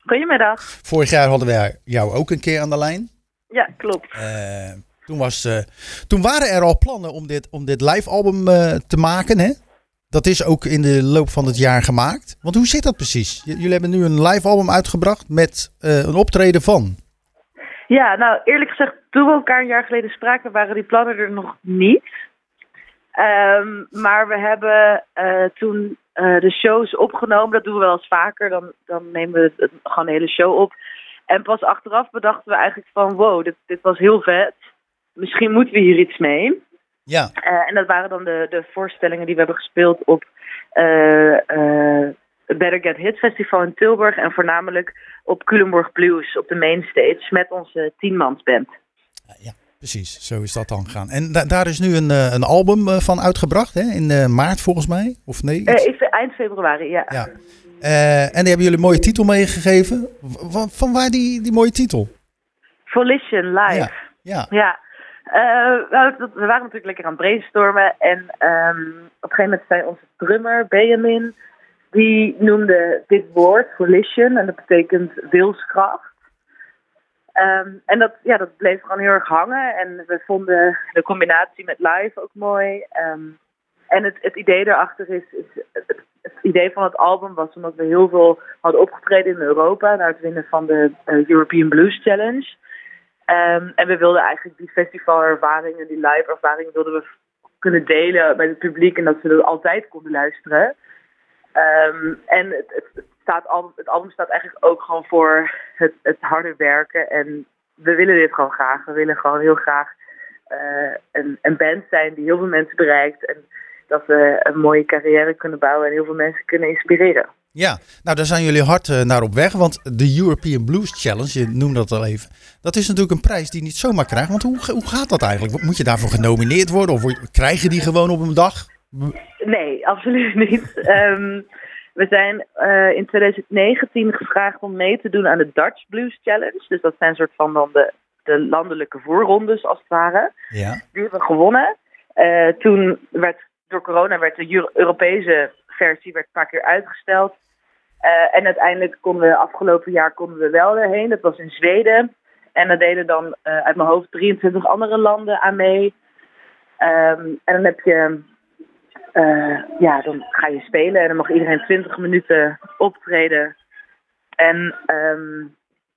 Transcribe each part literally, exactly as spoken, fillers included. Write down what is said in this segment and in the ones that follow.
Goedemiddag. Vorig jaar hadden wij jou ook een keer aan de lijn. Ja, klopt. Uh, toen, was, uh, toen waren er al plannen om dit, om dit live album uh, te maken. Hè? Dat is ook in de loop van het jaar gemaakt. Want hoe zit dat precies? J- jullie hebben nu een live album uitgebracht met uh, een optreden van. Ja, nou eerlijk gezegd, toen we elkaar een jaar geleden spraken, waren die plannen er nog niet. Um, maar we hebben uh, toen uh, de shows opgenomen. Dat doen we wel eens vaker. Dan, dan nemen we het, het, gewoon de hele show op. En pas achteraf bedachten we eigenlijk van wow, dit, dit was heel vet. Misschien moeten we hier iets mee. Ja. Uh, en dat waren dan de, de voorstellingen die we hebben gespeeld op uh, uh, het Better Get Hit Festival in Tilburg. En voornamelijk op Culemborg Blues op de mainstage met onze tienmansband. Ja, precies. Zo is dat dan gegaan. En da- daar is nu een, uh, een album uh, van uitgebracht, hè? In uh, maart volgens mij? Of nee? Uh, eind februari, ja. ja. Uh, en die hebben jullie een mooie titel meegegeven. Van, van waar die, die mooie titel? Volition Live. Ja. ja. ja. Uh, we waren natuurlijk lekker aan het brainstormen. En um, op een gegeven moment zei onze drummer, Benjamin, die noemde dit woord, volition, en dat betekent wilskracht. Um, en dat, ja, dat bleef gewoon heel erg hangen. En we vonden de combinatie met live ook mooi. Um, en het, het idee daarachter is, is het, het idee van het album was omdat we heel veel hadden opgetreden in Europa naar het winnen van de uh, European Blues Challenge. Um, en we wilden eigenlijk die festivalervaringen, die live ervaringen, wilden we kunnen delen met het publiek en dat ze er altijd konden luisteren. Um, en het, het, het, staat al, het album staat eigenlijk ook gewoon voor het, het harde werken. En we willen dit gewoon graag. We willen gewoon heel graag uh, een, een band zijn die heel veel mensen bereikt. En dat we een mooie carrière kunnen bouwen en heel veel mensen kunnen inspireren. Ja, nou daar zijn jullie hard uh, naar op weg. Want de European Blues Challenge, je noemde dat al even. Dat is natuurlijk een prijs die je niet zomaar krijgt. Want hoe, hoe gaat dat eigenlijk? Moet je daarvoor genomineerd worden? Of krijg je die gewoon op een dag? Nee, absoluut niet. um, we zijn uh, in twintig negentien gevraagd om mee te doen aan de Dutch Blues Challenge. Dus dat zijn een soort van dan de, de landelijke voorrondes als het ware. Ja. Die hebben we gewonnen. Uh, toen werd door corona werd de Euro- Europese versie werd een paar keer uitgesteld. Uh, en uiteindelijk konden we afgelopen jaar konden we wel erheen. Dat was in Zweden. En daar deden dan uh, uit mijn hoofd drieëntwintig andere landen aan mee. Um, en dan heb je... Uh, ja, dan ga je spelen en dan mag iedereen twintig minuten optreden. En um,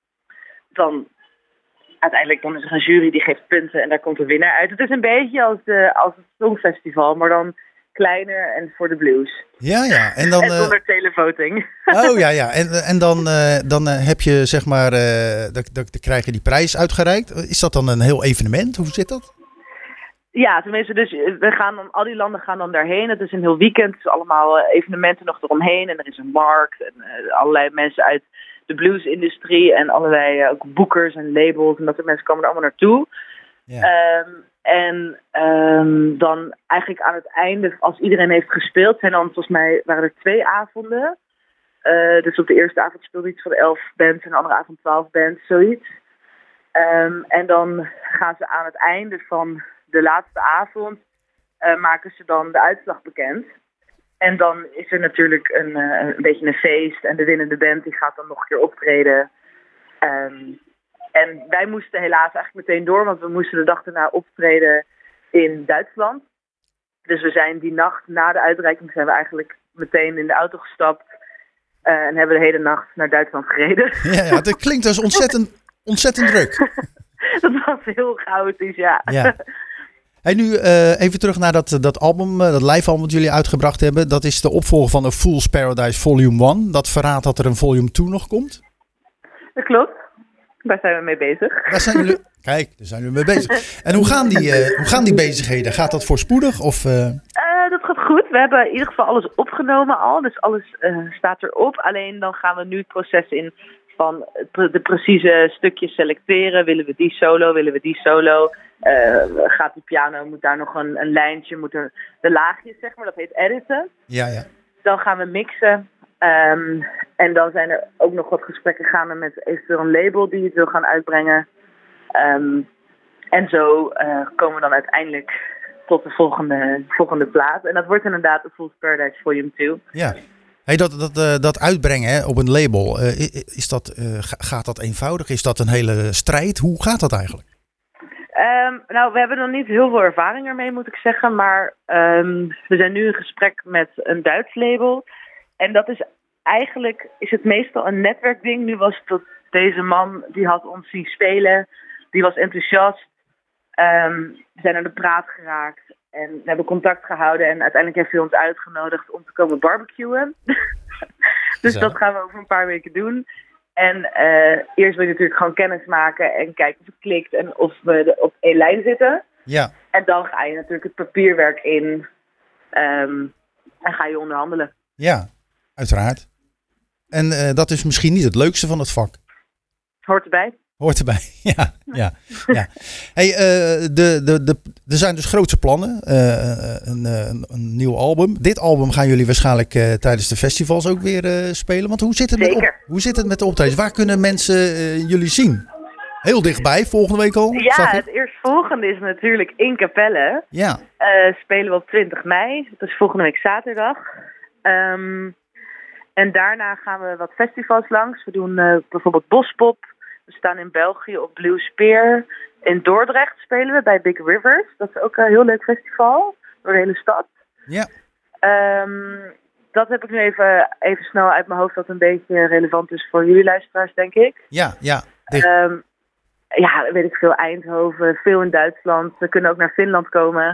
dan uiteindelijk dan is er een jury die geeft punten en daar komt een winnaar uit. Het is een beetje als, de, als het Songfestival, maar dan kleiner en voor de blues. Ja, ja. En, dan, en zonder uh... televoting. Oh ja, ja. En, en dan, uh, dan uh, heb je zeg maar, uh, dan, dan krijg je die prijs uitgereikt. Is dat dan een heel evenement? Hoe zit dat? Ja, tenminste, dus we gaan dan, al die landen gaan dan daarheen. Het is een heel weekend, dus allemaal uh, evenementen nog eromheen. En er is een markt en uh, allerlei mensen uit de bluesindustrie en allerlei uh, ook boekers en labels. En dat soort mensen komen er allemaal naartoe. Ja. Um, en um, dan eigenlijk aan het einde, als iedereen heeft gespeeld, zijn dan volgens mij waren er twee avonden. Uh, dus op de eerste avond speelde iets van elf bands en de andere avond twaalf bands, zoiets. Um, en dan gaan ze aan het einde van de laatste avond uh, maken ze dan de uitslag bekend. En dan is er natuurlijk een, uh, een beetje een feest. En de winnende band die gaat dan nog een keer optreden. Um, en wij moesten helaas eigenlijk meteen door. Want we moesten de dag daarna optreden in Duitsland. Dus we zijn die nacht na de uitreiking zijn we eigenlijk meteen in de auto gestapt. Uh, en hebben de hele nacht naar Duitsland gereden. Ja, ja, dat klinkt dus ontzettend, ontzettend druk. Dat was heel chaotisch, ja. Ja. Hey, nu uh, even terug naar dat, dat album, uh, dat live album dat jullie uitgebracht hebben. Dat is de opvolger van A Fool's Paradise Volume één. Dat verraadt dat er een Volume twee nog komt. Dat klopt. Daar zijn we mee bezig. Daar zijn jullie... Kijk, daar zijn jullie mee bezig. En hoe gaan die, uh, hoe gaan die bezigheden? Gaat dat voorspoedig? Of, uh... Uh, dat gaat goed. We hebben in ieder geval alles opgenomen al. Dus alles uh, staat erop. Alleen dan gaan we nu het proces in van de precieze stukjes selecteren. Willen we die solo? Willen we die solo? Uh, gaat die piano, moet daar nog een, een lijntje, moeten de laagjes, zeg maar, dat heet editen. Ja, ja. Dan gaan we mixen. Um, en dan zijn er ook nog wat gesprekken gaande met eventueel een label die het wil gaan uitbrengen. Um, en zo uh, komen we dan uiteindelijk tot de volgende, volgende plaat. En dat wordt inderdaad de Fool's Paradise Volume twee. Ja. Hey, dat, dat, uh, dat uitbrengen hè, op een label, uh, is dat, uh, gaat dat eenvoudig? Is dat een hele strijd? Hoe gaat dat eigenlijk? Um, nou, we hebben nog niet heel veel ervaring ermee, moet ik zeggen. Maar um, we zijn nu in gesprek met een Duits label. En dat is eigenlijk, is het meestal een netwerkding. Nu was het dat deze man, die had ons zien spelen. Die was enthousiast. Um, we zijn aan de praat geraakt. En we hebben contact gehouden. En uiteindelijk heeft hij ons uitgenodigd om te komen barbecuen. Dus Zo. dat gaan we over een paar weken doen. En uh, eerst wil je natuurlijk gewoon kennis maken en kijken of het klikt en of we op één lijn zitten. Ja. En dan ga je natuurlijk het papierwerk in um, en ga je onderhandelen. Ja, uiteraard. En uh, dat is misschien niet het leukste van het vak. Hoort erbij. Hoort erbij, ja. ja, ja. Hey, uh, de, de, de, er zijn dus grootse plannen. Uh, een, een, een nieuw album. Dit album gaan jullie waarschijnlijk uh, tijdens de festivals ook weer uh, spelen. Want hoe zit het met, op, hoe zit het met de optredens? Waar kunnen mensen uh, jullie zien? Heel dichtbij, volgende week al? Ja, het eerstvolgende is natuurlijk in Capelle. Ja. Uh, spelen we op twintig mei. Dat is volgende week zaterdag. Um, en daarna gaan we wat festivals langs. We doen uh, bijvoorbeeld Bospop. We staan in België op Blue Spear. In Dordrecht spelen we bij Big Rivers. Dat is ook een heel leuk festival. Door de hele stad. Ja. Um, dat heb ik nu even, even snel uit mijn hoofd. Dat een beetje relevant is voor jullie luisteraars, denk ik. Ja, ja. Um, ja, weet ik veel. Eindhoven, veel in Duitsland. We kunnen ook naar Finland komen.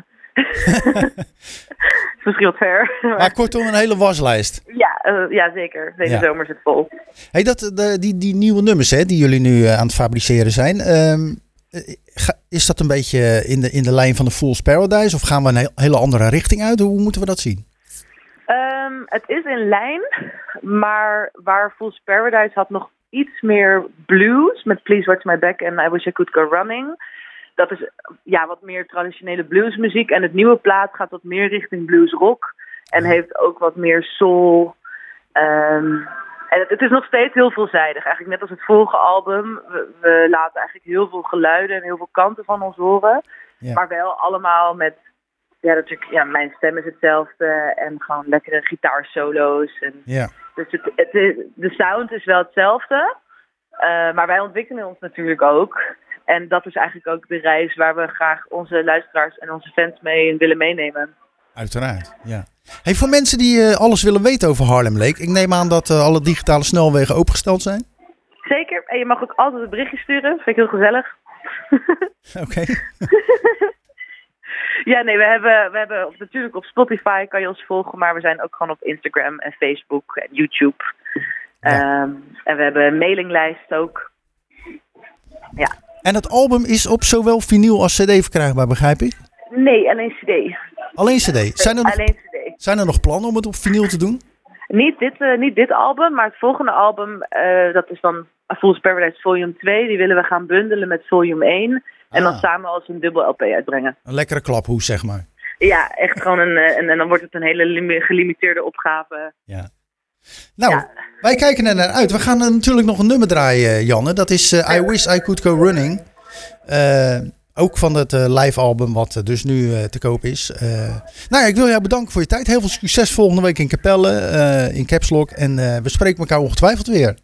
is misschien wat ver. Maar, maar kortom, een hele waslijst. Ja, uh, ja zeker. Deze ja. zomer zit vol. Hey, dat, de, die, die nieuwe nummers hè, die jullie nu uh, aan het fabriceren zijn. Um, ga, is dat een beetje in de, in de lijn van de Fool's Paradise? Of gaan we een heel, hele andere richting uit? Hoe moeten we dat zien? Um, het is in lijn. Maar waar Fool's Paradise had nog iets meer blues. Met Please Watch My Back en I Wish I Could Go Running. Dat is ja, wat meer traditionele bluesmuziek. En het nieuwe plaat gaat wat meer richting bluesrock. En heeft ook wat meer soul. Um, en het, het is nog steeds heel veelzijdig. Eigenlijk net als het vorige album. We, we laten eigenlijk heel veel geluiden en heel veel kanten van ons horen. Ja. Maar wel allemaal met... Ja, natuurlijk, ja, mijn stem is hetzelfde. En gewoon lekkere gitaarsolo's. En ja. Dus het, het is, de sound is wel hetzelfde. Uh, maar wij ontwikkelen ons natuurlijk ook. En dat is eigenlijk ook de reis waar we graag onze luisteraars en onze fans mee willen meenemen. Uiteraard, ja. Hey, voor mensen die uh, alles willen weten over Harlem Lake. Ik neem aan dat uh, alle digitale snelwegen opengesteld zijn. Zeker. En je mag ook altijd een berichtje sturen. Vind ik heel gezellig. Oké. Ja, nee, we hebben, we hebben op, natuurlijk op Spotify kan je ons volgen. Maar we zijn ook gewoon op Instagram en Facebook en YouTube. Ja. Um, en we hebben een mailinglijst ook. Ja. En het album is op zowel vinyl als cd verkrijgbaar, begrijp ik? Nee, alleen cd. Alleen cd? Zijn er nog, alleen cd. Zijn er nog plannen om het op vinyl te doen? Niet dit, uh, niet dit album, maar het volgende album, uh, dat is dan Fool's Paradise Volume twee. Die willen we gaan bundelen met Volume één. En ah. dan samen als een dubbel L P uitbrengen. Een lekkere klaphoes, zeg maar. Ja, echt gewoon een, en, en dan wordt het een hele lim- gelimiteerde opgave. Ja. Nou, ja. wij kijken er naar uit. We gaan er natuurlijk nog een nummer draaien, Janne. Dat is uh, I Wish I Could Go Running. Uh, ook van het uh, live album wat uh, dus nu uh, te koop is. Uh, nou ja, ik wil jou bedanken voor je tijd. Heel veel succes volgende week in Capelle, uh, in Caps Lock. En uh, we spreken elkaar ongetwijfeld weer.